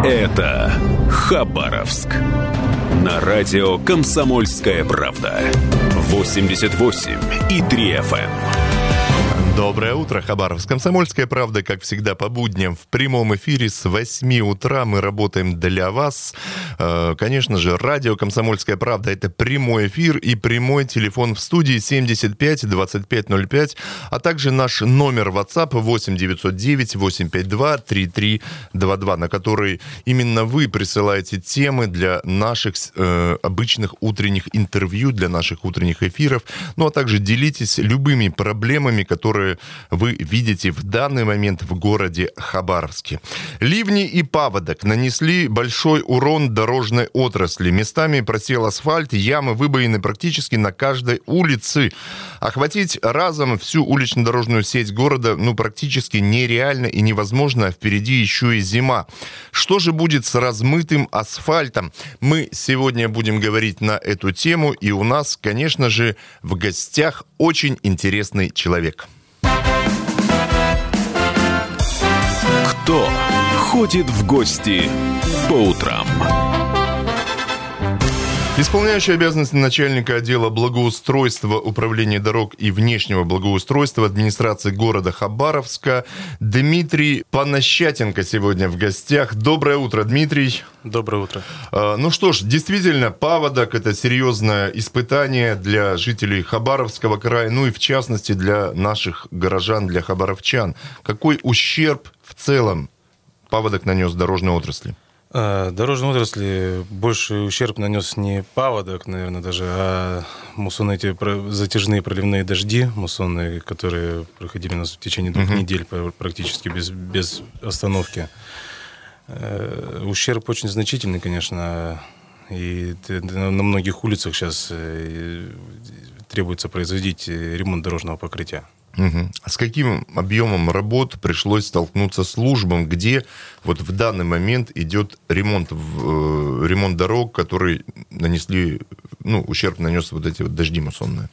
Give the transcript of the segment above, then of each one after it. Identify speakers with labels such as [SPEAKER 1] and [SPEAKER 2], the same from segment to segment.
[SPEAKER 1] Это Хабаровск. На радио «Комсомольская правда». 88,3 FM.
[SPEAKER 2] Доброе утро, Хабаровск. «Комсомольская правда», как всегда, по будням в прямом эфире с 8 утра мы работаем для вас. Конечно же, радио «Комсомольская правда» — это прямой эфир и прямой телефон в студии 75 25 05, а также наш номер WhatsApp 8 909 852 3322, на который именно вы присылаете темы для наших обычных утренних интервью, для наших утренних эфиров, ну а также делитесь любыми проблемами, которые вы видите в данный момент в городе Хабаровске. Ливни и паводок нанесли большой урон дорожной отрасли. Местами просел асфальт, ямы, выбоины практически на каждой улице. Охватить разом всю улично-дорожную сеть города практически нереально и невозможно, а впереди еще и зима. Что же будет с размытым асфальтом? Мы сегодня будем говорить на эту тему, и у нас, конечно же, в гостях очень интересный человек.
[SPEAKER 1] Кто ходит в гости по утрам?
[SPEAKER 2] Исполняющий обязанности начальника отдела благоустройства, управления дорог и внешнего благоустройства администрации города Хабаровска Дмитрий Понощатенко сегодня в гостях. Доброе утро, Дмитрий.
[SPEAKER 3] Доброе утро.
[SPEAKER 2] Ну что ж, действительно, паводок – это серьезное испытание для жителей Хабаровского края, ну и в частности для наших горожан, для хабаровчан. Какой ущерб в целом паводок нанес дорожной отрасли?
[SPEAKER 3] Дорожной отрасли больше ущерб нанес не паводок, наверное, даже, а муссонные эти затяжные проливные дожди, муссонные, которые проходили у нас в течение 2 недель практически без остановки. Ущерб очень значительный, конечно, и на многих улицах сейчас требуется производить ремонт дорожного покрытия.
[SPEAKER 2] А с каким объемом работ пришлось столкнуться службам, где вот в данный момент идет ремонт дорог, которые нанесли, ущерб нанес вот эти вот дожди муссонные?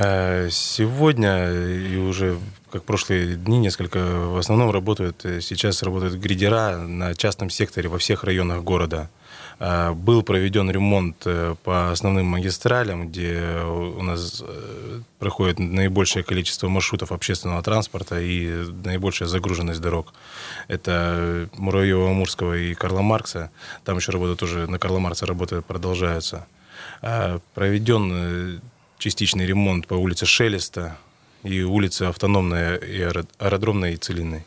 [SPEAKER 3] Сегодня и уже как прошлые дни несколько в основном сейчас работают грейдера на частном секторе во всех районах города. Был проведен ремонт по основным магистралям, где у нас проходит наибольшее количество маршрутов общественного транспорта и наибольшая загруженность дорог. Это Муравьева-Амурского и Карла Маркса. Там еще работа тоже, на Карла Маркса работы продолжаются. Проведен частичный ремонт по улице Шелеста и улице Автономная, и Аэродромная, и Целинной.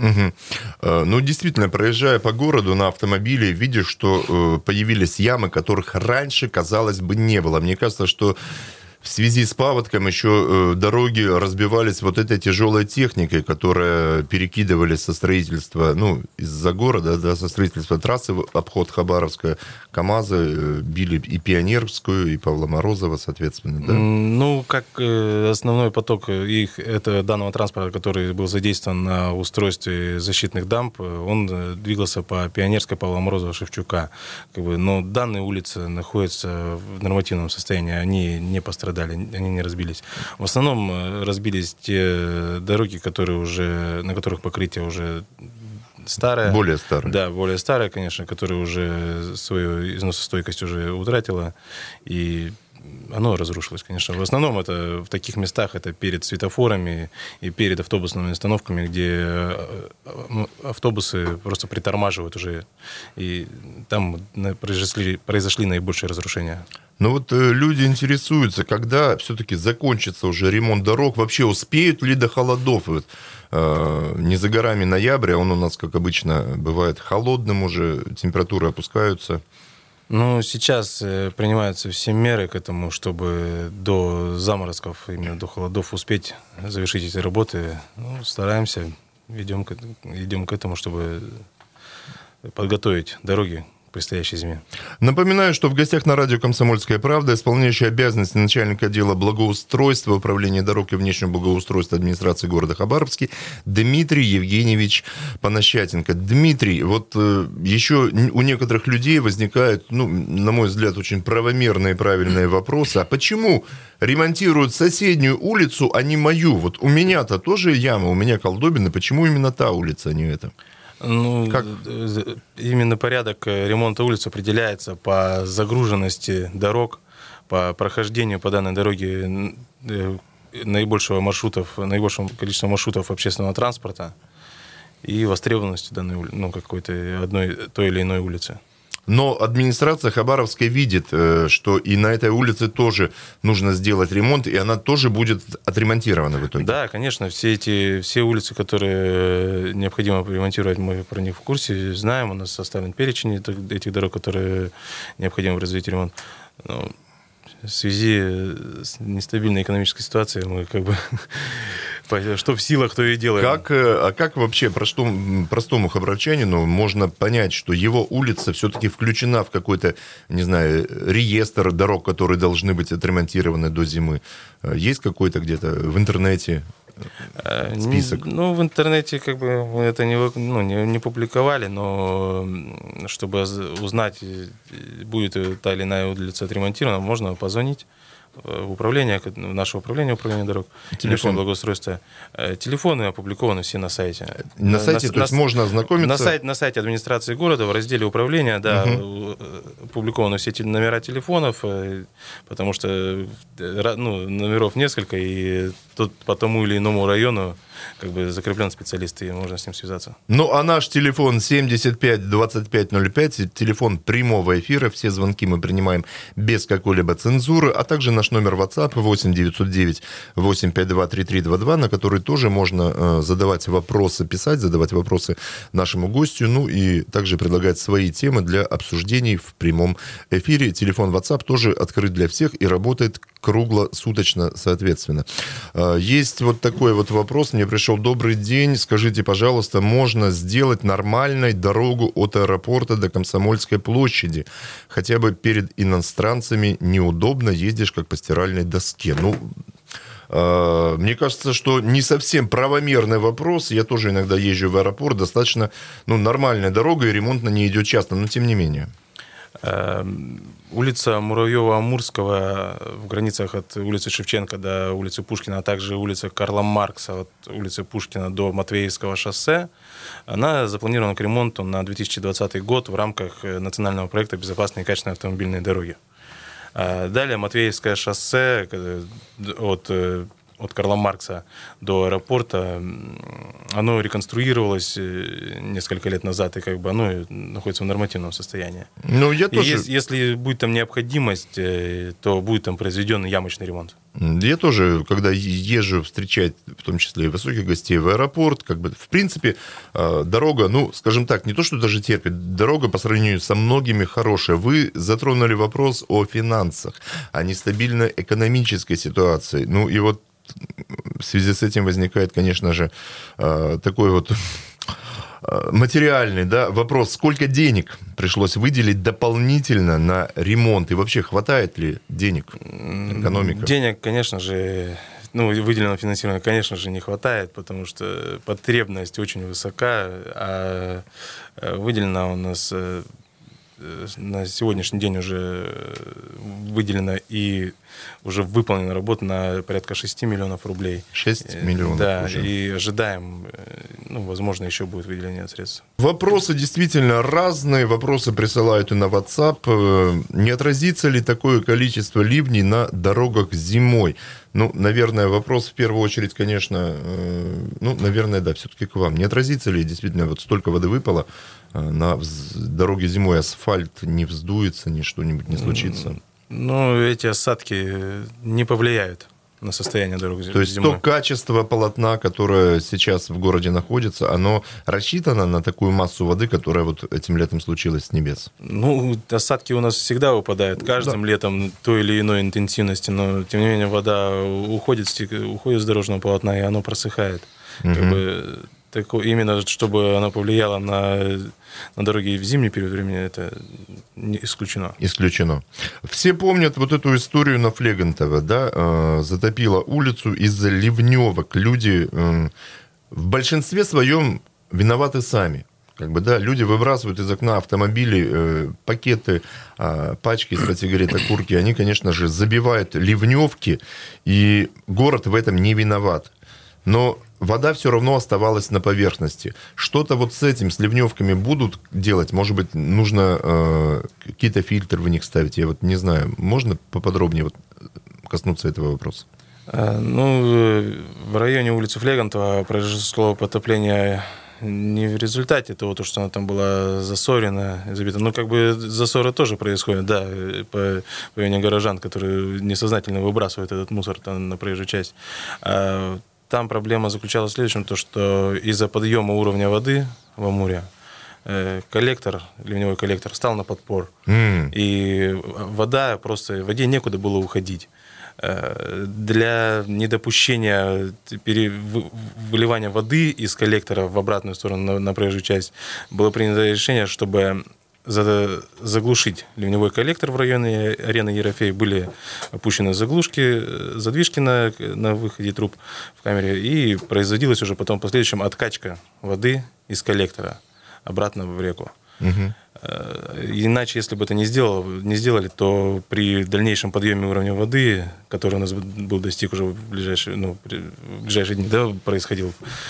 [SPEAKER 2] Ну, действительно, проезжая по городу на автомобиле, видишь, что появились ямы, которых раньше, казалось бы, не было. Мне кажется, что в связи с паводком еще дороги разбивались вот этой тяжелой техникой, которая перекидывали со строительства, из-за города, со строительства трассы в обход Хабаровска. КАМАЗы били и Пионерскую, и Павла Морозова, соответственно, да?
[SPEAKER 3] Как основной поток данного транспорта, который был задействован на устройстве защитных дамб, он двигался по Пионерской, Павла Морозова, Шевчука. Но данные улицы находятся в нормативном состоянии, они не пострадали. Они не разбились. В основном разбились те дороги, на которых покрытие уже старое.
[SPEAKER 2] Более старое.
[SPEAKER 3] Да, более старое, конечно, которое уже свою износостойкость уже утратило. И оно разрушилось, конечно. В основном это в таких местах, это перед светофорами и перед автобусными остановками, где автобусы просто притормаживают уже. И там произошли наибольшие разрушения.
[SPEAKER 2] Люди интересуются, когда все-таки закончится уже ремонт дорог, вообще успеют ли до холодов? Не за горами ноябрь, он у нас, как обычно, бывает холодным уже, температуры опускаются.
[SPEAKER 3] Сейчас принимаются все меры к этому, чтобы до заморозков, именно до холодов успеть завершить эти работы. Стараемся, идем к этому, чтобы подготовить дороги предстоящей зиме.
[SPEAKER 2] Напоминаю, что в гостях на радио «Комсомольская правда» исполняющий обязанности начальника отдела благоустройства, управления дорог и внешнего благоустройства администрации города Хабаровский Дмитрий Евгеньевич Понощатенко. Дмитрий, еще у некоторых людей возникают, на мой взгляд, очень правомерные и правильные вопросы. А почему ремонтируют соседнюю улицу, а не мою? У меня-то тоже яма, у меня колдобины. Почему именно та улица, а не эта?
[SPEAKER 3] Ну,
[SPEAKER 2] Как?
[SPEAKER 3] Именно порядок ремонта улиц определяется по загруженности дорог, по прохождению по данной дороге наибольшего количества маршрутов общественного транспорта и востребованности данной, какой-то одной той или иной улицы.
[SPEAKER 2] Но администрация Хабаровской видит, что и на этой улице тоже нужно сделать ремонт, и она тоже будет отремонтирована в итоге.
[SPEAKER 3] Да, конечно, все улицы, которые необходимо ремонтировать, мы про них в курсе, знаем, у нас составлен перечень этих дорог, которые необходимо произвести ремонт. Но в связи с нестабильной экономической ситуацией мы что в силах, то и делаем.
[SPEAKER 2] Как вообще простому хабаровчанину можно понять, что его улица все-таки включена в какой-то, не знаю, реестр дорог, которые должны быть отремонтированы до зимы? Есть какой-то где-то в интернете список?
[SPEAKER 3] В интернете мы это не публиковали, но чтобы узнать, будет та или иная улица отремонтирована, можно позвонить в управление, в наше управление дорог, телефон благоустройства. Телефоны опубликованы все на сайте.
[SPEAKER 2] На сайте, то есть можно ознакомиться? На
[SPEAKER 3] сайте администрации города в разделе управления, опубликованы все номера телефонов, потому что номеров несколько, и тут по тому или иному району закреплен специалист, и можно с ним связаться.
[SPEAKER 2] А наш телефон 75 25 05, телефон прямого эфира, все звонки мы принимаем без какой-либо цензуры, а также наш номер WhatsApp 8 909 852 3322, на который тоже можно задавать вопросы, задавать вопросы нашему гостю, и также предлагать свои темы для обсуждений в прямом эфире. Телефон WhatsApp тоже открыт для всех и работает круглосуточно, соответственно. Есть такой вопрос, мне пришел: добрый день, скажите, пожалуйста, можно сделать нормальной дорогу от аэропорта до Комсомольской площади? Хотя бы перед иностранцами неудобно, ездишь как по стиральной доске. Мне кажется, что не совсем правомерный вопрос. Я тоже иногда езжу в аэропорт, достаточно нормальная дорога, и ремонт на ней идет часто, но тем не менее.
[SPEAKER 3] Улица Муравьева-Амурского в границах от улицы Шевченко до улицы Пушкина, а также улица Карла Маркса от улицы Пушкина до Матвеевского шоссе, она запланирована к ремонту на 2020 год в рамках национального проекта «Безопасные и качественные автомобильные дороги». Далее Матвеевское шоссе от Карла Маркса до аэропорта, оно реконструировалось несколько лет назад, и оно находится в нормативном состоянии. Если будет там необходимость, то будет там произведен ямочный ремонт.
[SPEAKER 2] Я тоже, когда езжу встречать, в том числе и высоких гостей в аэропорт, в принципе, дорога, скажем так, не то, что даже терпит, дорога по сравнению со многими хорошая. Вы затронули вопрос о финансах, о нестабильной экономической ситуации. И в связи с этим возникает, конечно же, такой материальный вопрос: сколько денег пришлось выделить дополнительно на ремонт, и вообще хватает ли денег экономика?
[SPEAKER 3] Денег, конечно же, выделенного финансирования, конечно же, не хватает, потому что потребность очень высока, а выделено у нас на сегодняшний день уже выделено и уже выполнена работа на порядка 6 миллионов рублей.
[SPEAKER 2] 6 миллионов уже.
[SPEAKER 3] И ожидаем, возможно, еще будет выделение средств.
[SPEAKER 2] Вопросы действительно разные, вопросы присылают и на WhatsApp. Не отразится ли такое количество ливней на дорогах зимой? Наверное, вопрос в первую очередь, конечно, наверное, да, все-таки к вам. Не отразится ли действительно столько воды выпало на дороге зимой, асфальт не вздуется, ни что-нибудь не случится?
[SPEAKER 3] Эти осадки не повлияют на состояние дорог зимой.
[SPEAKER 2] То есть то качество полотна, которое сейчас в городе находится, оно рассчитано на такую массу воды, которая этим летом случилась с небес?
[SPEAKER 3] Осадки у нас всегда выпадают каждым летом той или иной интенсивности, но тем не менее вода уходит с дорожного полотна, и оно просыхает. Именно чтобы оно повлияло на дороги в зимний период времени, это не исключено.
[SPEAKER 2] Исключено. Все помнят эту историю на Флегонтова, да? Затопило улицу из-за ливневок. Люди в большинстве своем виноваты сами. Люди выбрасывают из окна автомобилей пакеты, пачки из-под сигарет, окурки. Они, конечно же, забивают ливневки, и город в этом не виноват. но вода все равно оставалась на поверхности. Что-то вот с этим, с ливневками будут делать? Может быть, нужно какие-то фильтры в них ставить? Я вот не знаю. Можно поподробнее вот коснуться этого вопроса?
[SPEAKER 3] В районе улицы Флегантова произошло потопление не в результате того, что она там была засорена, забита. Засоры тоже происходят, да, по вине горожан, которые несознательно выбрасывают этот мусор там на проезжую часть. Там проблема заключалась в следующем, то, что из-за подъема уровня воды в Амуре ливневой коллектор встал на подпор. И воде некуда было уходить. Для недопущения выливания воды из коллектора в обратную сторону на проезжую часть было принято решение, чтобы заглушить ливневой коллектор в районе арены Ерофей. Были опущены задвижки на выходе труб в камере, и производилась уже потом в последующем откачка воды из коллектора обратно в реку. Иначе, если бы это не сделали, то при дальнейшем подъеме уровня воды, который у нас был достиг уже в ближайшие дни, да, происходил,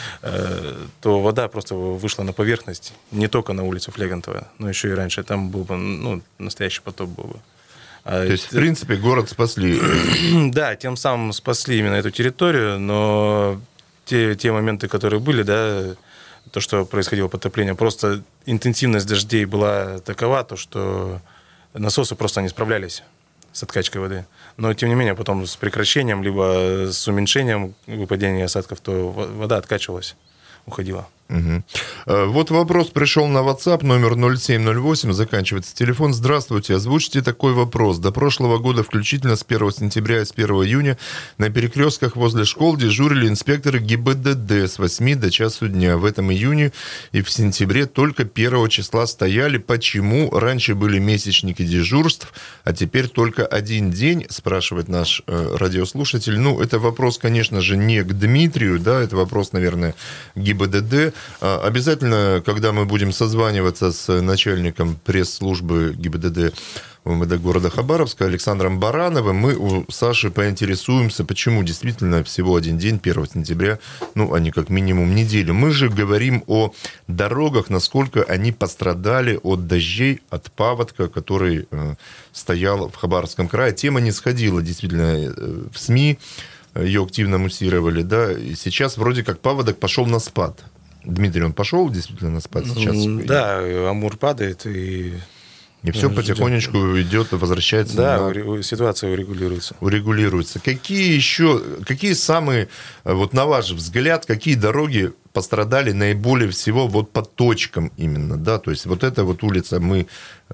[SPEAKER 3] то вода просто вышла на поверхность, не только на улицу Флегантова, но еще и раньше. Там был бы настоящий потоп был бы.
[SPEAKER 2] То есть, в принципе, город спасли.
[SPEAKER 3] Да, тем самым спасли именно эту территорию, но те моменты, которые были, да, то, что происходило потопление, просто интенсивность дождей была такова, то, что насосы просто не справлялись с откачкой воды. Но, тем не менее, потом с прекращением, либо с уменьшением выпадения осадков, то вода откачивалась, уходила.
[SPEAKER 2] Вот вопрос пришел на WhatsApp, номер 0708, заканчивается телефон. Здравствуйте, озвучите такой вопрос. До прошлого года, включительно с 1 сентября и с 1 июня, на перекрестках возле школ дежурили инспекторы ГИБДД с 8 до часу дня. В этом июне и в сентябре только 1 числа стояли. Почему раньше были месячники дежурств, а теперь только один день, спрашивает наш радиослушатель. Это вопрос, конечно же, не к Дмитрию, да, это вопрос, наверное, к ГИБДД. Обязательно, когда мы будем созваниваться с начальником пресс-службы ГИБДД УМВД города Хабаровска Александром Барановым, мы у Саши поинтересуемся, почему действительно всего один день, 1 сентября, а не как минимум неделю. Мы же говорим о дорогах, насколько они пострадали от дождей, от паводка, который стоял в Хабаровском крае. Тема не сходила действительно в СМИ, ее активно муссировали, да, и сейчас вроде как паводок пошел на спад. Дмитрий, он пошел действительно на спад сейчас?
[SPEAKER 3] Да, Амур падает, и
[SPEAKER 2] все потихонечку идет, возвращается.
[SPEAKER 3] Да, ситуация урегулируется.
[SPEAKER 2] Какие самые, вот на ваш взгляд, какие дороги пострадали наиболее всего вот по точкам именно, да, то есть вот эта вот улица, мы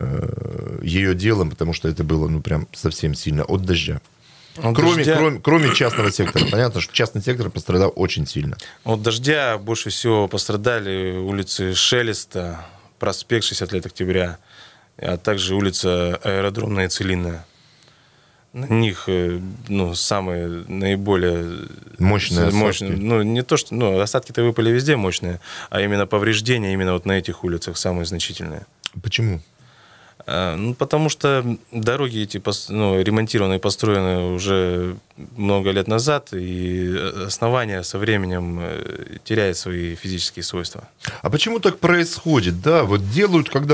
[SPEAKER 2] ее делаем, потому что это было, прям совсем сильно от дождя. Кроме частного сектора. Понятно, что частный сектор пострадал очень сильно.
[SPEAKER 3] От дождя больше всего пострадали улицы Шелеста, проспект 60 лет октября, а также улица Аэродромная и Целинная. На них самые наиболее
[SPEAKER 2] мощные осадки.
[SPEAKER 3] Не то, что осадки-то выпали везде мощные, а именно повреждения именно вот на этих улицах самые значительные.
[SPEAKER 2] Почему?
[SPEAKER 3] Потому что дороги эти ремонтированы и построены уже много лет назад, и основание со временем теряет свои физические свойства.
[SPEAKER 2] А почему так происходит? Да, вот делают, когда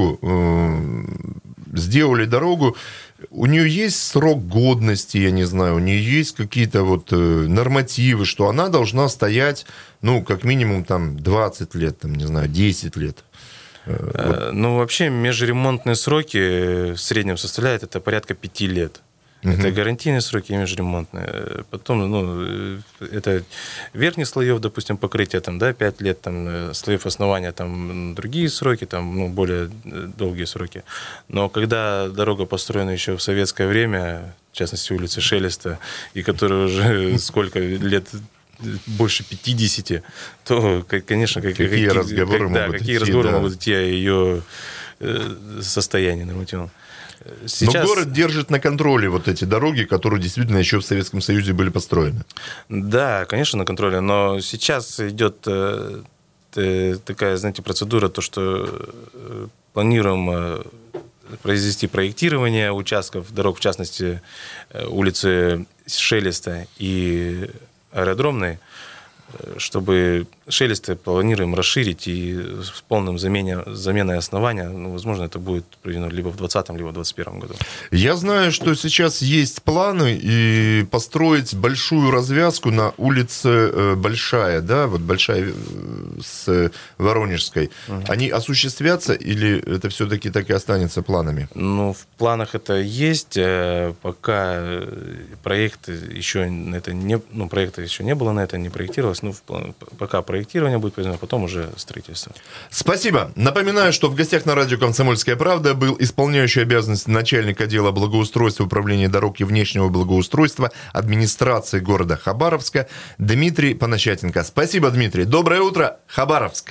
[SPEAKER 2] сделали дорогу, у нее есть срок годности, я не знаю, у нее есть какие-то вот нормативы, что она должна стоять, как минимум 20 лет, 10 лет.
[SPEAKER 3] Вообще межремонтные сроки в среднем составляют это порядка 5 лет. Это гарантийные сроки и межремонтные. Потом, это верхних слоев, допустим, покрытия 5 лет, слоев основания другие сроки, более долгие сроки. Но когда дорога построена еще в советское время, в частности, улица Шелеста, и которая уже сколько лет, больше 50, то, конечно, какие разговоры могут идти о ее состоянии нормативном.
[SPEAKER 2] Но город держит на контроле вот эти дороги, которые действительно еще в Советском Союзе были построены.
[SPEAKER 3] Да, конечно, на контроле, но сейчас идет такая, процедура, то, что планируем произвести проектирование участков дорог, в частности, улицы Шелеста и Аэродромной, чтобы Шелест планируем расширить и с полным заменой основания, возможно, это будет проведено либо в 2020, либо в 2021 году.
[SPEAKER 2] Я знаю, что сейчас есть планы и построить большую развязку на улице Большая, да, вот Большая с Воронежской. Они осуществятся или это все-таки так и останется планами?
[SPEAKER 3] В планах это есть, пока проекта еще не было на это, не проектировалось. Пока проектирование будет произведено, а потом уже строительство.
[SPEAKER 2] Спасибо. Напоминаю, что в гостях на радио «Комсомольская правда» был исполняющий обязанности начальника отдела благоустройства, управления дорог и внешнего благоустройства администрации города Хабаровска Дмитрий Понощатенко. Спасибо, Дмитрий. Доброе утро, Хабаровск.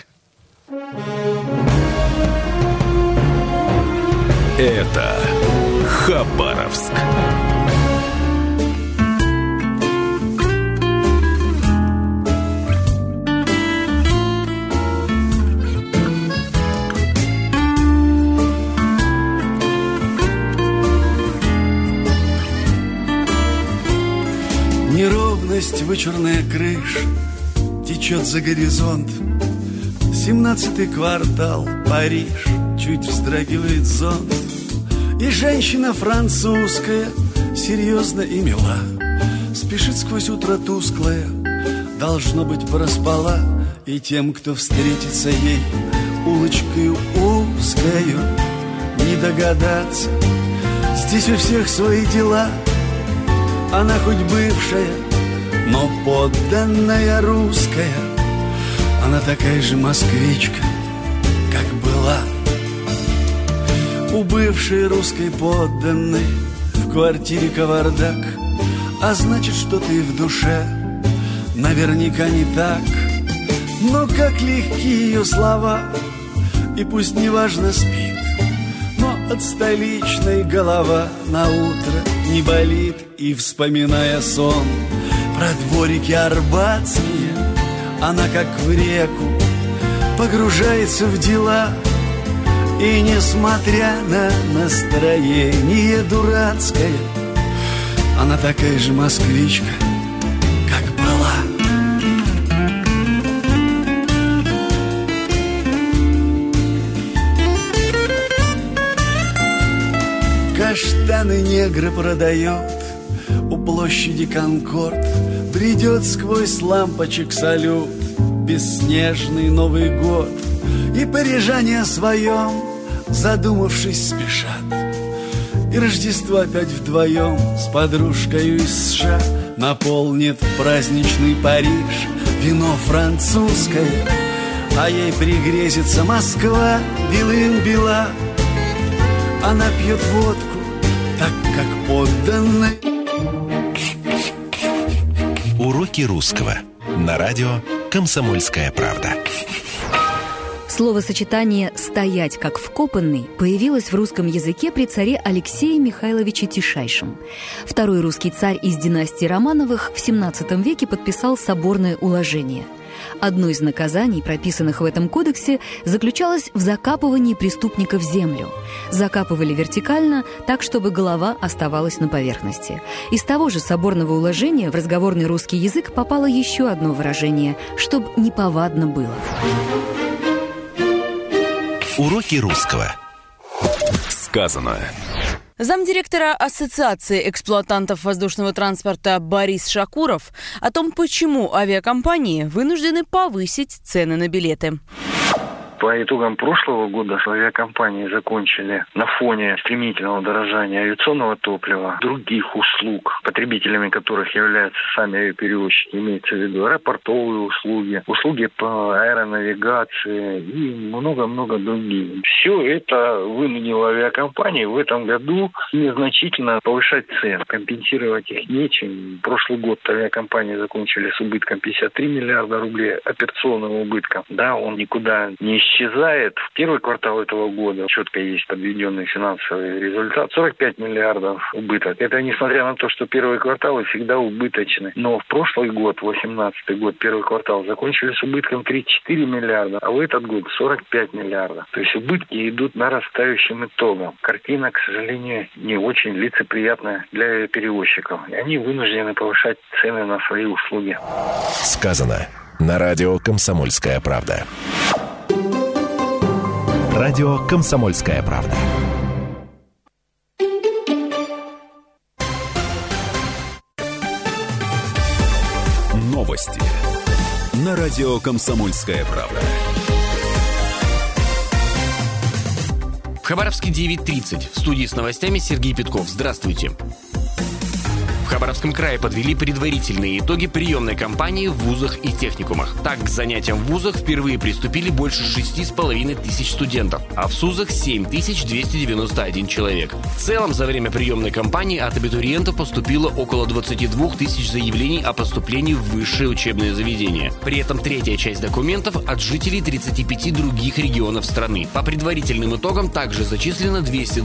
[SPEAKER 1] Это Хабаровск.
[SPEAKER 4] Неровность, вычурная крыша течет за горизонт. 17-й квартал, Париж, чуть вздрагивает зонт. И женщина французская, серьезно и мила, спешит сквозь утро тусклое, должно быть, проспала. И тем, кто встретится ей улочкою узкою, не догадаться, здесь у всех свои дела. Она хоть бывшая, но подданная русская. Она такая же москвичка, как была. У бывшей русской подданной в квартире кавардак, а значит, что-то и в душе наверняка не так. Но как легки ее слова, и пусть неважно спит, но от столичной голова на утро не болит. И, вспоминая сон про дворики арбатские, она как в реку погружается в дела. И, несмотря на настроение дурацкое, она такая же москвичка, как была. Каштаны негры продает у площади Конкорд, бредет сквозь лампочек салют бесснежный Новый год. И парижане о своем, задумавшись, спешат. И Рождество опять вдвоем с подружкой из США наполнит праздничный Париж вино французское, а ей пригрезится Москва белым-бела. Она пьет водку так, как подданный.
[SPEAKER 5] Уроки русского на радио «Комсомольская правда».
[SPEAKER 6] Словосочетание «стоять как вкопанный» появилось в русском языке при царе Алексее Михайловиче Тишайшем. Второй русский царь из династии Романовых в XVII веке подписал соборное уложение. Одно из наказаний, прописанных в этом кодексе, заключалось в закапывании преступника в землю. Закапывали вертикально, так, чтобы голова оставалась на поверхности. Из того же соборного уложения в разговорный русский язык попало еще одно выражение «чтоб неповадно было».
[SPEAKER 5] Уроки русского.
[SPEAKER 1] Сказано.
[SPEAKER 7] Замдиректора Ассоциации эксплуатантов воздушного транспорта Борис Шакуров о том, почему авиакомпании вынуждены повысить цены на билеты.
[SPEAKER 8] По итогам прошлого года авиакомпании закончили на фоне стремительного дорожания авиационного топлива, других услуг, потребителями которых являются сами авиаперевозчики, имеется в виду аэропортовые услуги, услуги по аэронавигации и много-много других. Все это вынудило авиакомпании в этом году незначительно повышать цены. Компенсировать их нечем. Прошлый год авиакомпании закончили с убытком 53 миллиарда рублей операционным убытком. Да, он никуда не исчезает. В первый квартал этого года четко есть подведенный финансовый результат. 45 миллиардов убыток. Это несмотря на то, что первые кварталы всегда убыточны. Но в прошлый год, 2018 год, первый квартал закончили с убытком 34 миллиарда, а в этот год 45 миллиардов. То есть убытки идут нарастающим итогом. Картина, к сожалению, не очень лицеприятная для перевозчиков. И они вынуждены повышать цены на свои услуги.
[SPEAKER 5] Сказано. На радио «Комсомольская правда». Радио «Комсомольская правда».
[SPEAKER 1] Новости на радио «Комсомольская правда».
[SPEAKER 9] В Хабаровске 9:30. В студии с новостями Сергей Петков. Здравствуйте. В Хабаровском крае подвели предварительные итоги приемной кампании в вузах и техникумах. Так, к занятиям в вузах впервые приступили больше 6,5 тысяч студентов, а в СУЗах 7291 человек. В целом, за время приемной кампании от абитуриентов поступило около 22 тысяч заявлений о поступлении в высшее учебное заведение. При этом третья часть документов от жителей 35 других регионов страны. По предварительным итогам также зачислено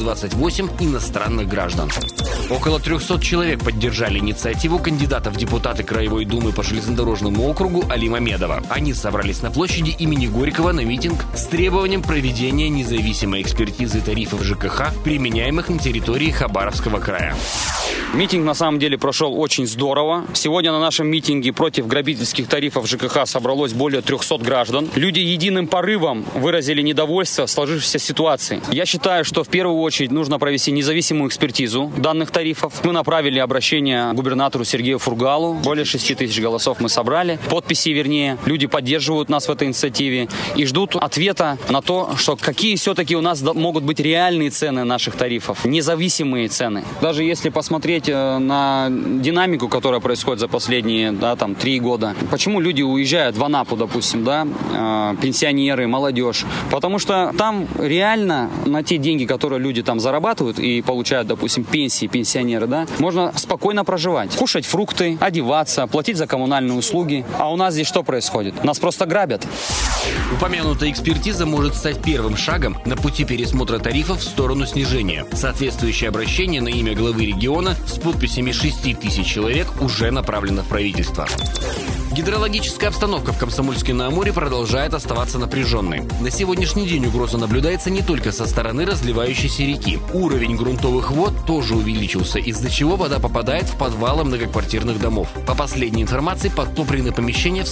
[SPEAKER 9] 228 иностранных граждан. Около 300 человек поддержали инициативу кандидата в депутаты Краевой думы по железнодорожному округу Али Мамедова. Они собрались на площади имени Горького на митинг с требованием проведения независимой экспертизы тарифов ЖКХ, применяемых на территории Хабаровского края.
[SPEAKER 10] Митинг на самом деле прошел очень здорово. Сегодня на нашем митинге против грабительских тарифов ЖКХ собралось более 300 граждан. Люди единым порывом выразили недовольство сложившейся ситуацией. Я считаю, что в первую очередь нужно провести независимую экспертизу данных тарифов. Мы направили обращение губернатору Сергею Фургалу. Более 6 тысяч голосов мы собрали. Подписи, вернее. Люди поддерживают нас в этой инициативе и ждут ответа на то, что какие все-таки у нас могут быть реальные цены наших тарифов. Независимые цены. Даже если посмотреть на динамику, которая происходит за последние 3 года. Почему люди уезжают в Анапу, допустим, пенсионеры, молодежь? Потому что там реально на те деньги, которые люди там зарабатывают и получают, допустим, пенсии, пенсионеры, можно спокойно проживать. Кушать фрукты, одеваться, платить за коммунальные услуги. А у нас здесь что происходит? Нас просто грабят.
[SPEAKER 9] Упомянутая экспертиза может стать первым шагом на пути пересмотра тарифов в сторону снижения. Соответствующее обращение на имя главы региона с подписями 6 тысяч человек уже направлено в правительство. Гидрологическая обстановка в Комсомольске-на-Амуре продолжает оставаться напряженной. На сегодняшний день угроза наблюдается не только со стороны разливающейся реки. Уровень грунтовых вод тоже увеличился, из-за чего вода попадает в подвалы многоквартирных домов. По последней информации, подтоплены помещения в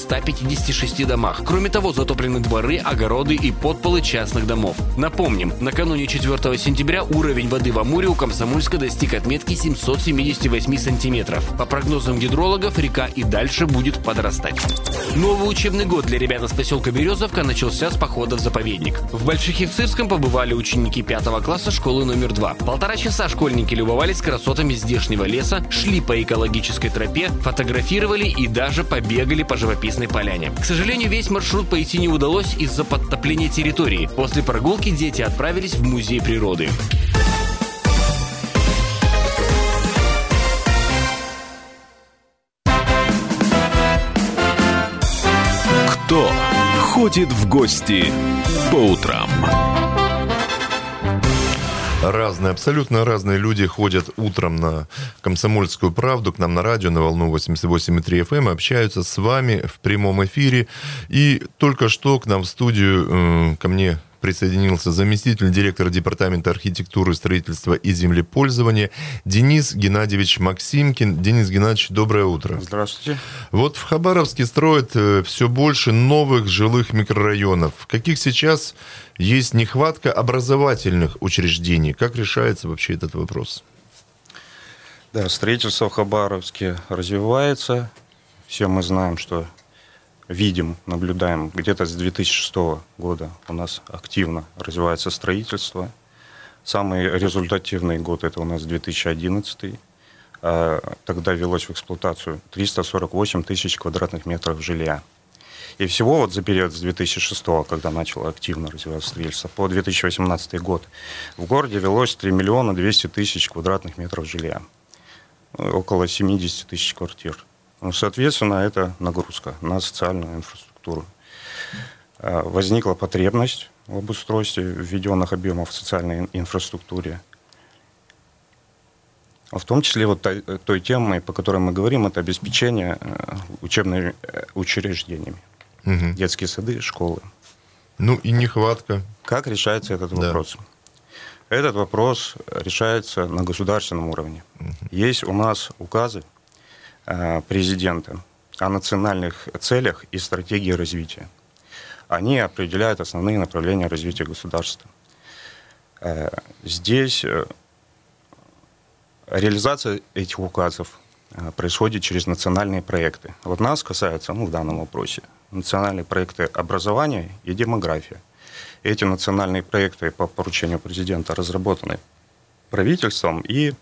[SPEAKER 9] 156 домах. Кроме того, затоплены дворы, огороды и подполы частных домов. Напомним, накануне 4 сентября уровень воды в Амуре у Комсомольска достиг отметки 778 сантиметров. По прогнозам гидрологов, река и дальше будет подрастать. Новый учебный год для ребят из поселка Березовка начался с похода в заповедник. В Большехицирском побывали ученики 5 класса школы номер 2. 1,5 часа школьники любовались красотами здешнего леса, шли по экологической тропе, фотографировали и даже побегали по живописной поляне. К сожалению, весь маршрут пойти не удалось из-за подтопления территории. После прогулки дети отправились в музей природы.
[SPEAKER 1] Кто ходит в гости по утрам?
[SPEAKER 2] Разные, абсолютно разные люди ходят утром на «Комсомольскую правду», к нам на радио, на волну 88,3 FM, общаются с вами в прямом эфире. И только что к нам в студию, ко мне присоединился заместитель директора Департамента архитектуры, строительства и землепользования Денис Геннадьевич Максимкин. Денис Геннадьевич, доброе утро.
[SPEAKER 3] Здравствуйте.
[SPEAKER 2] Вот в Хабаровске строят все больше новых жилых микрорайонов. Каких сейчас есть нехватка образовательных учреждений? Как решается вообще этот вопрос?
[SPEAKER 3] Да, строительство в Хабаровске развивается. Все мы знаем, что видим, наблюдаем, где-то с 2006 года у нас активно развивается строительство. Самый результативный год это у нас 2011. Тогда велось в эксплуатацию 348 тысяч квадратных метров жилья. И всего вот за период с 2006, когда начало активно развиваться строительство, по 2018 год в городе велось 3 миллиона 200 тысяч квадратных метров жилья. Около 70 тысяч квартир. Соответственно, это нагрузка на социальную инфраструктуру. Возникла потребность в обустройстве введенных объемов в социальной инфраструктуре. В том числе вот той темой, по которой мы говорим, это обеспечение учебными учреждениями. Угу. Детские сады, школы.
[SPEAKER 2] Ну и нехватка.
[SPEAKER 3] Как решается этот вопрос? Этот вопрос решается на государственном уровне. Есть у нас указы президента
[SPEAKER 11] о национальных целях и стратегии развития. Они определяют основные направления развития государства. Здесь реализация этих указов происходит через национальные проекты. Вот нас касается, в данном вопросе, национальные проекты образования и демография. Эти национальные проекты по поручению президента разработаны правительством и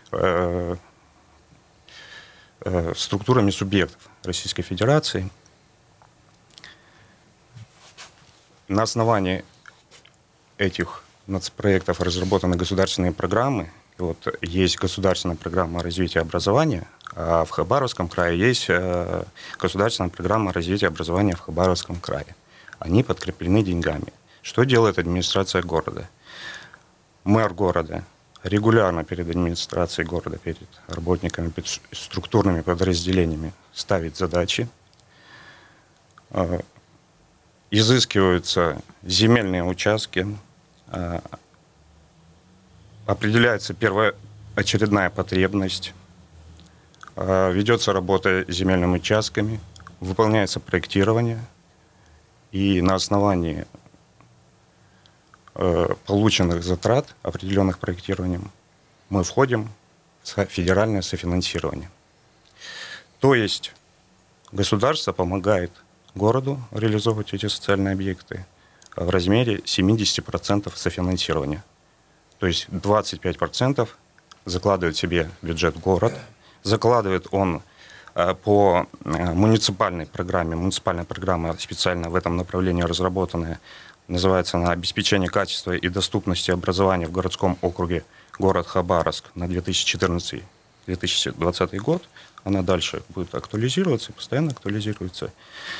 [SPEAKER 11] структурами субъектов Российской Федерации. На основании этих нацпроектов разработаны государственные программы. И вот есть государственная программа развития образования, а в Хабаровском крае есть государственная программа развития образования в Хабаровском крае. Они подкреплены деньгами. Что делает администрация города? Мэр города регулярно перед администрацией города, перед работниками, перед структурными подразделениями ставит задачи, изыскиваются земельные участки, определяется первоочередная потребность, ведется работа с земельными участками, выполняется проектирование, и на основании полученных затрат, определенных проектированием, мы входим в федеральное софинансирование. То есть государство помогает городу реализовывать эти социальные объекты в размере 70% софинансирования. То есть 25% закладывает себе бюджет город, закладывает он по муниципальной программе. Муниципальная программа специально в этом направлении разработанная. Называется она «Обеспечение качества и доступности образования в городском округе город Хабаровск» на 2014-2020 год. Она дальше будет актуализироваться, постоянно актуализируется.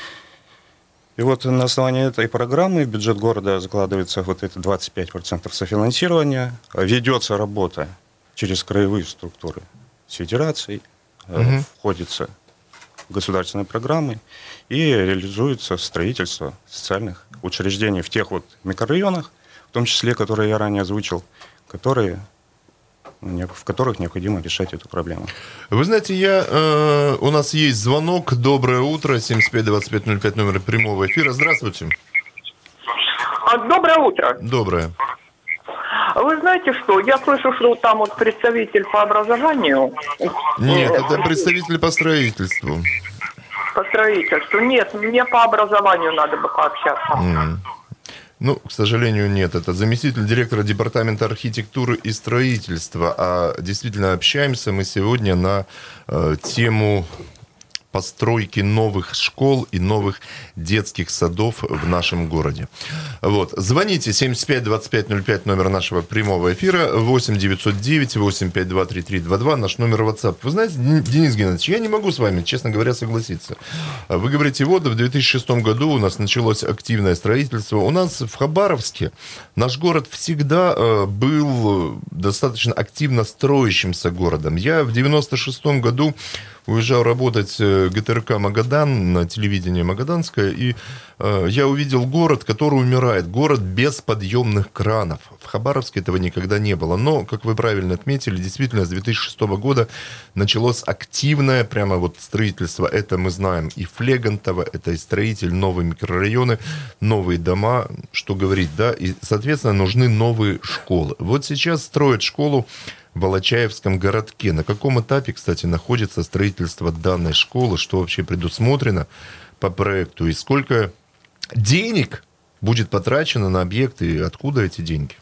[SPEAKER 11] И вот на основании этой программы в бюджет города закладывается вот это 25% софинансирования. Ведется работа через краевые структуры с федерацией, входится государственной программы и реализуется строительство социальных учреждений в тех вот микрорайонах, в том числе, которые я ранее озвучил, в которых необходимо решать эту проблему.
[SPEAKER 2] Вы знаете, у нас есть звонок. Доброе утро. 75-25-05 номер прямого эфира. Здравствуйте.
[SPEAKER 12] Доброе утро.
[SPEAKER 2] Доброе.
[SPEAKER 12] Вы знаете что? Я слышу, что там вот представитель по образованию.
[SPEAKER 2] Нет, это представитель по строительству.
[SPEAKER 12] По строительству. Нет, мне по образованию надо бы пообщаться.
[SPEAKER 2] К сожалению, нет. Это заместитель директора департамента архитектуры и строительства. А действительно общаемся мы сегодня на тему постройки новых школ и новых детских садов в нашем городе. Вот. Звоните 75-25-05, номер нашего прямого эфира, 8-909-852-3322, наш номер WhatsApp. Вы знаете, Денис Геннадьевич, я не могу с вами, честно говоря, согласиться. Вы говорите, вот в 2006 году у нас началось активное строительство. У нас в Хабаровске наш город всегда был достаточно активно строящимся городом. Я в 96 году уезжал работать в ГТРК «Магадан» на телевидении «Магаданское», и я увидел город, который умирает, город без подъемных кранов. В Хабаровске этого никогда не было. Но, как вы правильно отметили, действительно, с 2006 года началось активное прямо вот строительство. Это мы знаем и Флегантово, это и строитель, новые микрорайоны, новые дома, что говорить, да, и, соответственно, нужны новые школы. Вот сейчас строят школу в Волочаевском городке. На каком этапе, кстати, находится строительство данной школы, что вообще предусмотрено по проекту, и сколько денег будет потрачено на объекты, и откуда эти деньги?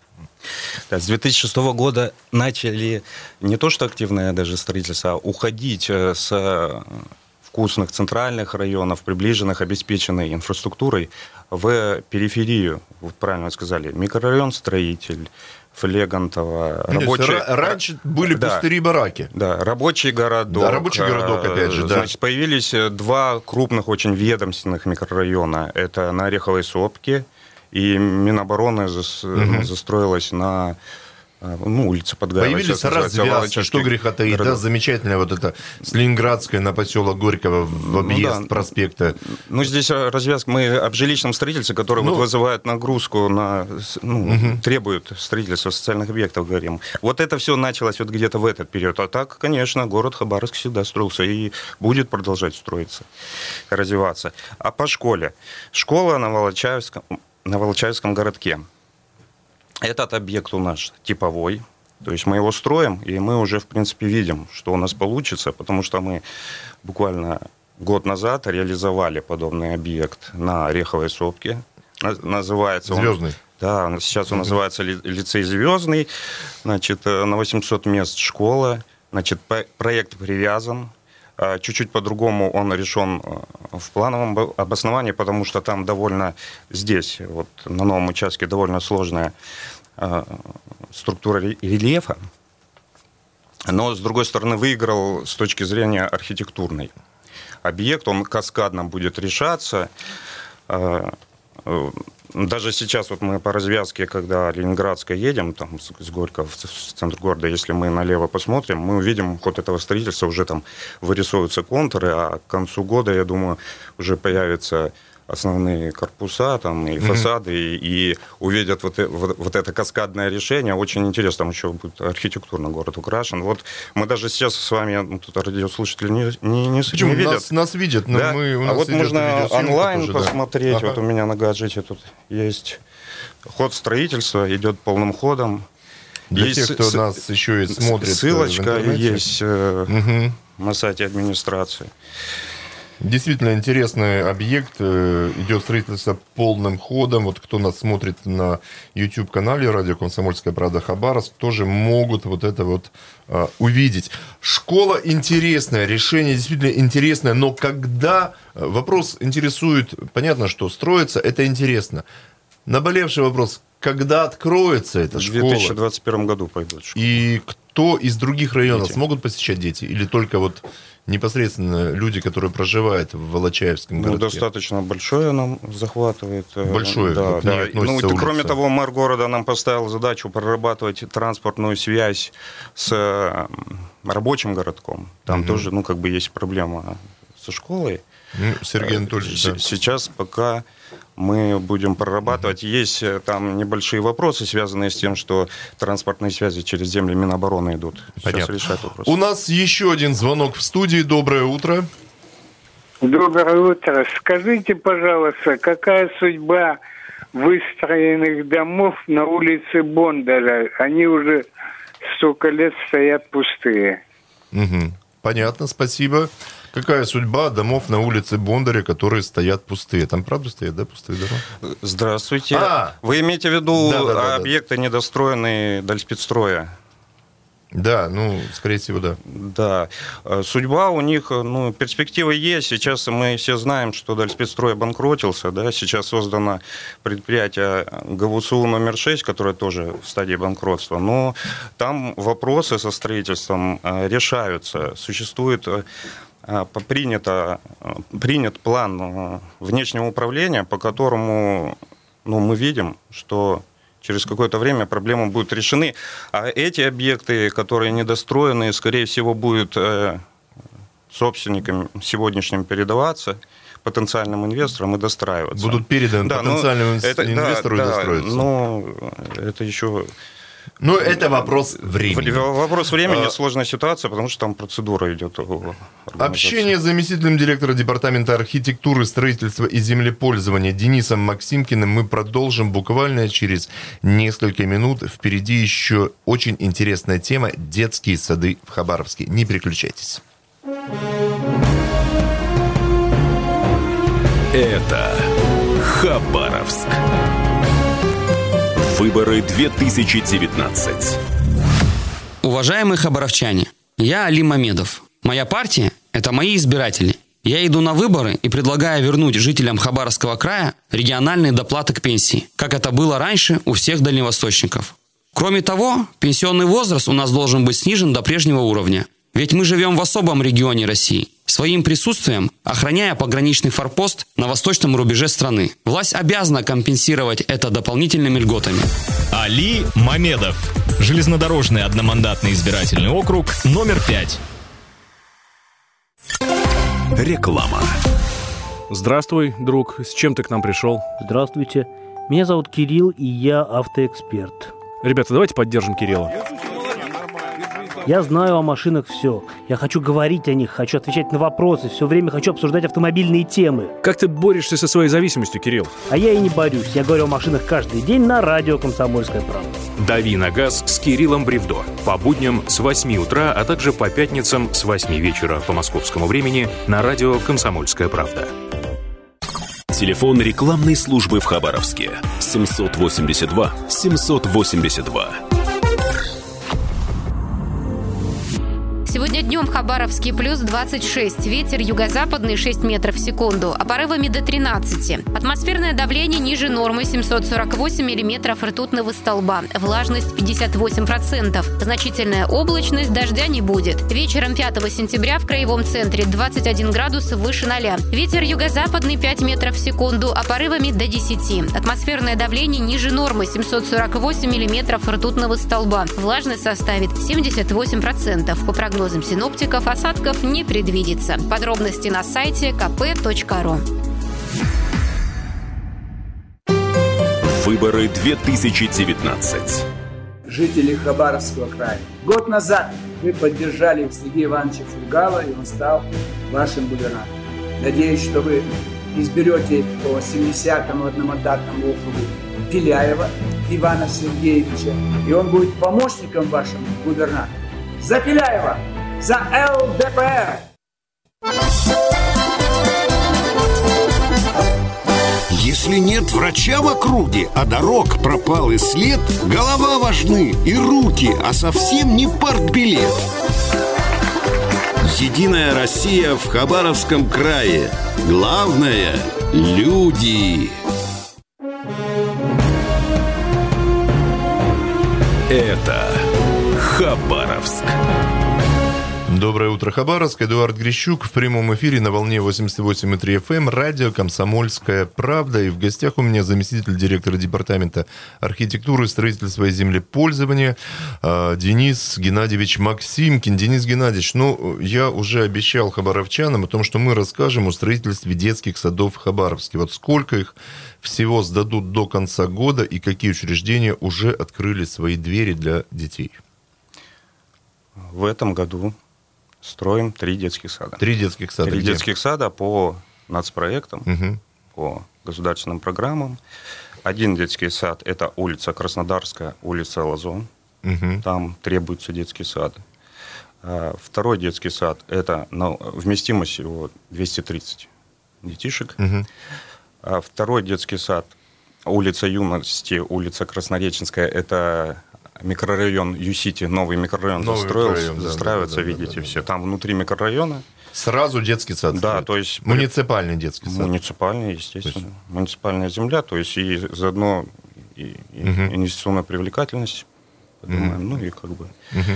[SPEAKER 11] С 2006 года начали не то что активное даже строительство, а уходить с вкусных центральных районов, приближенных, обеспеченной инфраструктурой, в периферию, вы правильно сказали, микрорайон Строитель, Флегантово, рабочие...
[SPEAKER 2] Раньше были пустыри-бараки.
[SPEAKER 11] Да, рабочий городок.
[SPEAKER 2] Да, рабочий городок, опять же, да.
[SPEAKER 11] Значит, появились два крупных очень ведомственных микрорайона. Это на Ореховой сопке, и Минобороны застроилась на улица Подгаева.
[SPEAKER 2] Появились развязки, что греха таить, да, замечательная вот эта с Ленинградской на поселок Горького в объезд проспекта.
[SPEAKER 11] Здесь развязка, мы об жилищном строительстве, которое вызывает нагрузку, требует строительства социальных объектов, говорим. Вот это все началось вот где-то в этот период. А так, конечно, город Хабаровск всегда строился и будет продолжать строиться, развиваться. А по школе? Школа на Волочаевском городке. Этот объект у нас типовой, то есть мы его строим, и мы уже, в принципе, видим, что у нас получится, потому что мы буквально год назад реализовали подобный объект на Ореховой сопке. Называется
[SPEAKER 2] Звездный.
[SPEAKER 11] Да, сейчас он называется лицей «Звездный». Значит, на 800 мест школа. Значит, проект привязан. Чуть-чуть по-другому он решен в плановом обосновании, потому что там довольно здесь, вот на новом участке, довольно сложная структура рельефа. Но, с другой стороны, выиграл с точки зрения архитектурной. Объект, он каскадно будет решаться. Даже сейчас вот мы по развязке, когда Ленинградская едем, там с Горького в центр города, если мы налево посмотрим, мы увидим ход этого строительства, уже там вырисовываются контуры, а к концу года, я думаю, уже появятся основные корпуса там, и фасады, и увидят вот это каскадное решение. Очень интересно, там еще будет архитектурно город украшен. Вот мы даже сейчас с вами, тут радиослушатели не видят.
[SPEAKER 2] Нас видят, но
[SPEAKER 11] да?
[SPEAKER 2] мы...
[SPEAKER 11] вот можно онлайн тоже, посмотреть. Да. Вот у меня на гаджете тут есть ход строительства, идет полным ходом.
[SPEAKER 2] Для
[SPEAKER 11] есть
[SPEAKER 2] тех, кто нас еще и смотрит.
[SPEAKER 11] Ссылочка есть на сайте администрации.
[SPEAKER 2] Действительно интересный объект, идет строительство полным ходом. Вот кто нас смотрит на YouTube-канале «Радио Комсомольская правда» Хабаровск, тоже могут вот это вот увидеть. Школа интересная, решение действительно интересное, но когда вопрос интересует, понятно, что строится, это интересно. Наболевший вопрос, когда откроется эта школа?
[SPEAKER 11] В 2021 году пойдут школы.
[SPEAKER 2] И кто из других районов смогут посещать дети? Или только вот непосредственно люди, которые проживают в Волочаевском городке?
[SPEAKER 11] Достаточно большое нам захватывает.
[SPEAKER 2] Большое,
[SPEAKER 11] да,
[SPEAKER 2] да.
[SPEAKER 11] Кроме того, мэр города нам поставил задачу прорабатывать транспортную связь с рабочим городком. Там тоже, есть проблема со школой.
[SPEAKER 2] Сергей Анатольевич, да.
[SPEAKER 11] Сейчас пока мы будем прорабатывать. Есть там небольшие вопросы, связанные с тем, что транспортные связи через земли Минобороны идут.
[SPEAKER 2] Понятно.
[SPEAKER 11] Сейчас решать вопрос.
[SPEAKER 2] У нас еще один звонок в студии. Доброе утро.
[SPEAKER 13] Доброе утро. Скажите, пожалуйста, какая судьба выстроенных домов на улице Бондаря? Они уже столько лет стоят пустые.
[SPEAKER 2] Понятно, спасибо. Какая судьба домов на улице Бондаря, которые стоят пустые? Там правда стоят, да, пустые дома?
[SPEAKER 11] Здравствуйте. Вы имеете в виду объекты, недостроенные Дальспецстроя?
[SPEAKER 2] Да, скорее всего, да.
[SPEAKER 11] Да. Судьба у них, перспективы есть. Сейчас мы все знаем, что Дальспецстрой обанкротился, да. Сейчас создано предприятие ГВСУ номер 6, которое тоже в стадии банкротства. Но там вопросы со строительством решаются. Существует... Принят план внешнего управления, по которому мы видим, что через какое-то время проблемы будут решены. А эти объекты, которые недостроены, скорее всего, будут собственникам сегодняшним передаваться, потенциальным инвесторам и достраиваться.
[SPEAKER 2] Будут переданы потенциальному инвестору и достроиться.
[SPEAKER 11] Это еще...
[SPEAKER 2] это вопрос времени.
[SPEAKER 11] Вопрос времени, сложная ситуация, потому что там процедура идет.
[SPEAKER 2] Общение с заместителем директора Департамента архитектуры, строительства и землепользования Денисом Максимкиным мы продолжим буквально через несколько минут. Впереди еще очень интересная тема – детские сады в Хабаровске. Не переключайтесь.
[SPEAKER 1] Это Хабаровск. Выборы 2019.
[SPEAKER 10] Уважаемые хабаровчане, я Али Мамедов. Моя партия – это мои избиратели. Я иду на выборы и предлагаю вернуть жителям Хабаровского края региональные доплаты к пенсии, как это было раньше у всех дальневосточников. Кроме того, пенсионный возраст у нас должен быть снижен до прежнего уровня. Ведь мы живем в особом регионе России, своим присутствием охраняя пограничный форпост на восточном рубеже страны. Власть обязана компенсировать это дополнительными льготами.
[SPEAKER 14] Али Мамедов. Железнодорожный одномандатный избирательный округ номер 5.
[SPEAKER 1] Реклама.
[SPEAKER 15] Здравствуй, друг. С чем ты к нам пришел?
[SPEAKER 16] Здравствуйте. Меня зовут Кирилл, и я автоэксперт.
[SPEAKER 15] Ребята, давайте поддержим Кирилла.
[SPEAKER 16] Я знаю о машинах все. Я хочу говорить о них, хочу отвечать на вопросы, все время хочу обсуждать автомобильные темы.
[SPEAKER 15] Как ты борешься со своей зависимостью, Кирилл?
[SPEAKER 16] А я и не борюсь. Я говорю о машинах каждый день на радио «Комсомольская правда».
[SPEAKER 17] «Дави на газ» с Кириллом Бревдо. По будням с 8 утра, а также по пятницам с 8 вечера по московскому времени на радио «Комсомольская правда».
[SPEAKER 1] Телефон рекламной службы в Хабаровске 782 782.
[SPEAKER 18] Сегодня днем в Хабаровске плюс 26. Ветер юго-западный 6 метров в секунду, а порывами до 13. Атмосферное давление ниже нормы 748 миллиметров ртутного столба. Влажность 58%. Значительная облачность, дождя не будет. Вечером 5 сентября в краевом центре 21 градус выше 0. Ветер юго-западный 5 метров в секунду, а порывами до 10. Атмосферное давление ниже нормы 748 миллиметров ртутного столба. Влажность составит 78%. По прогнозам синоптиков, осадков не предвидится. Подробности на сайте kp.ru.
[SPEAKER 1] Выборы 2019.
[SPEAKER 19] Жители Хабаровского края. Год назад вы поддержали Сергея Ивановича Фургала, и он стал вашим губернатором. Надеюсь, что вы изберете по 70-му одномандатному округу Беляева Ивана Сергеевича, и он будет помощником вашим губернатора. За Беляева! За ЛДПР!
[SPEAKER 20] Если нет врача в округе, а дорог пропал и след, голова важны и руки, а совсем не партбилет. Единая Россия в Хабаровском крае. Главное – люди.
[SPEAKER 1] Это Хабаровск.
[SPEAKER 2] Доброе утро, Хабаровск. Эдуард Грищук в прямом эфире на волне 88,3 FM, радио «Комсомольская правда». И в гостях у меня заместитель директора департамента архитектуры, строительства и землепользования Денис Геннадьевич Максимкин. Денис Геннадьевич, я уже обещал хабаровчанам о том, что мы расскажем о строительстве детских садов в Хабаровске. Вот сколько их всего сдадут до конца года и какие учреждения уже открыли свои двери для детей?
[SPEAKER 11] В этом году строим 3 детских сада.
[SPEAKER 2] 3 детских сада.
[SPEAKER 11] 3 детских сада по нацпроектам, по государственным программам. 1 детский сад – это улица Краснодарская, улица Лазон. Там требуется детский сад. 2 детский сад – это вместимость его 230 детишек. 2 детский сад – улица Юности, улица Краснореченская – это микрорайон Ю-Сити, новый микрорайон застраивается, видите, все. Там внутри микрорайона.
[SPEAKER 2] Сразу детский сад?
[SPEAKER 11] Да, то есть...
[SPEAKER 2] Муниципальный детский сад?
[SPEAKER 11] Муниципальный, естественно. Муниципальная земля, то есть и заодно и инвестиционная привлекательность, поднимаем, и как бы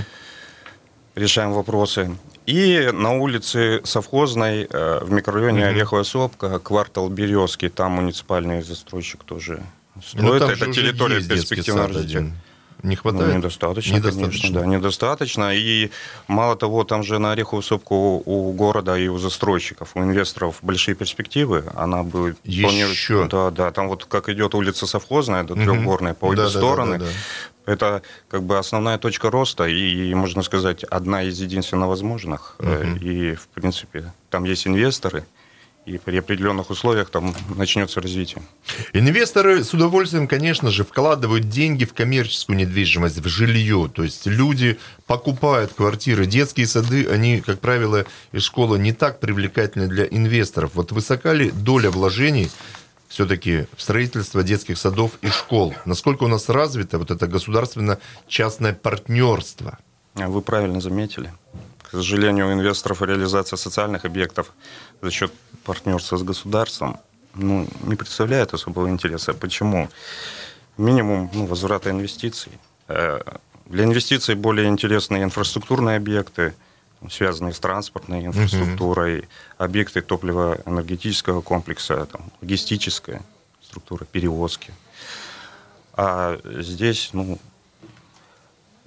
[SPEAKER 11] решаем вопросы. И на улице Совхозной, в микрорайоне Ореховая Сопка, квартал Березки, там муниципальный застройщик тоже строит. Это территория перспективного развития.
[SPEAKER 2] Не хватает?
[SPEAKER 11] Недостаточно, конечно, да, недостаточно. И мало того, там же на Ореховую Сопку у города и у застройщиков, у инвесторов большие перспективы. Она будет...
[SPEAKER 2] Еще?
[SPEAKER 11] Да, там вот как идет улица Совхозная, до Трехгорной, по обе стороны. Это как бы основная точка роста и, можно сказать, одна из единственно возможных. И, в принципе, там есть инвесторы, и при определенных условиях там начнется развитие.
[SPEAKER 2] Инвесторы с удовольствием, конечно же, вкладывают деньги в коммерческую недвижимость, в жилье. То есть люди покупают квартиры. Детские сады, они, как правило, и школа не так привлекательны для инвесторов. Вот высока ли доля вложений все-таки в строительство детских садов и школ? Насколько у нас развито вот это государственно-частное партнерство?
[SPEAKER 11] Вы правильно заметили. К сожалению, у инвесторов реализация социальных объектов за счет партнерства с государством не представляет особого интереса. Почему? Минимум возврата инвестиций. Для инвестиций более интересны инфраструктурные объекты, связанные с транспортной инфраструктурой, объекты топливо-энергетического комплекса, логистическая структура, перевозки. А здесь,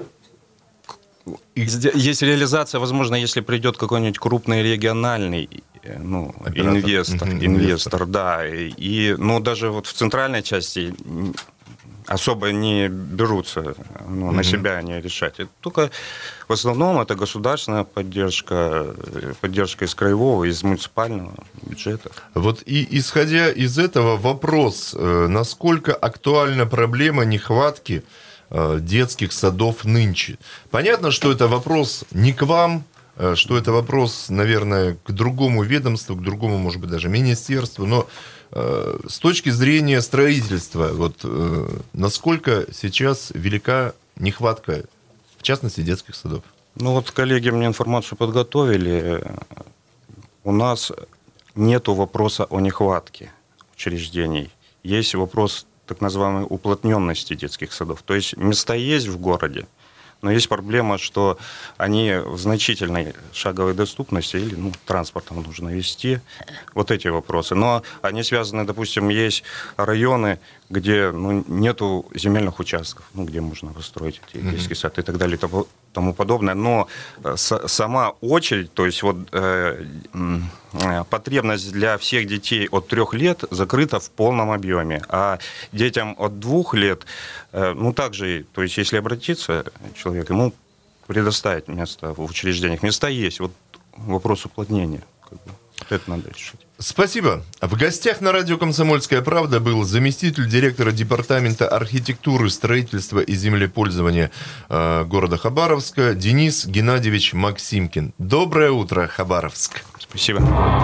[SPEAKER 11] Есть реализация, возможно, если придет какой-нибудь крупный региональный инвестор, да. Но даже вот в центральной части особо не берутся на себя они решать. Только в основном это государственная поддержка из краевого, из муниципального бюджета.
[SPEAKER 2] Вот и исходя из этого вопрос, насколько актуальна проблема нехватки детских садов нынче? Понятно, что это вопрос не к вам, что это вопрос, наверное, к другому ведомству, к другому, может быть, даже министерству, но с точки зрения строительства, вот насколько сейчас велика нехватка, в частности, детских садов?
[SPEAKER 11] Ну вот коллеги мне информацию подготовили. У нас нету вопроса о нехватке учреждений. Есть вопрос так называемой уплотненности детских садов. То есть места есть в городе, но есть проблема, что они в значительной шаговой доступности или транспортом нужно везти. Вот эти вопросы. Но они связаны, допустим, есть районы, где нету земельных участков, где можно построить детский сад и так далее и тому подобное. Но сама очередь, то есть вот потребность для всех детей от 3 лет закрыта в полном объеме. А детям от 2 лет, также, то есть если обратиться человек, ему предоставить место в учреждениях. Места есть. Вот вопрос уплотнения. Это надо решить.
[SPEAKER 2] Спасибо. В гостях на радио «Комсомольская правда» был заместитель директора департамента архитектуры, строительства и землепользования города Хабаровска Денис Геннадьевич Максимкин. Доброе утро, Хабаровск.
[SPEAKER 11] Спасибо.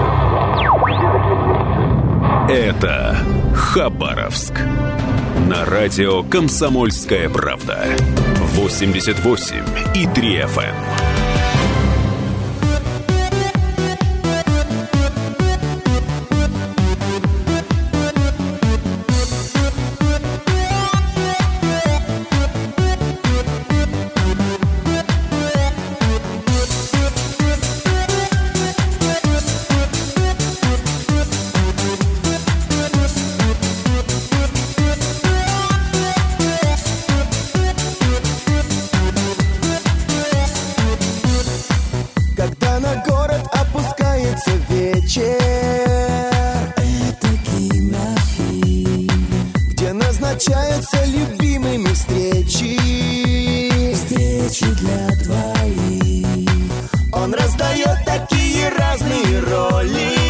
[SPEAKER 1] Это Хабаровск. На радио «Комсомольская правда». 88,3 FM.
[SPEAKER 21] Встречаются любимыми встречи для двоих. Он раздает такие разные роли.